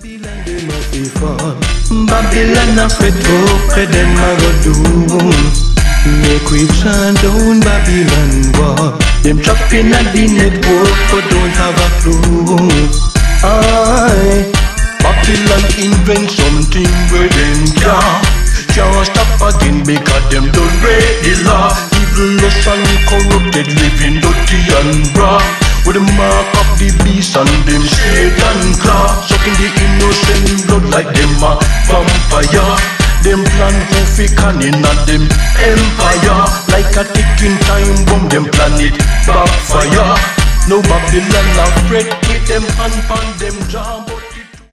Babylon they must be fall. Babylon a fret up, them a go down. Make we chant down Babylon wall. Them trapping at the network but don't have a clue. Aye, Babylon invent something where them can't stop again because them don't break the law. Evil, lust and corrupted, living dirty and raw. With the mark of the beast and them Satan claw, sucking the innocent blood like them a vampire. Them plan who fi canning at them empire. Like a ticking time bomb, them planet backfire. No Babylon afraid with them hand pan them job.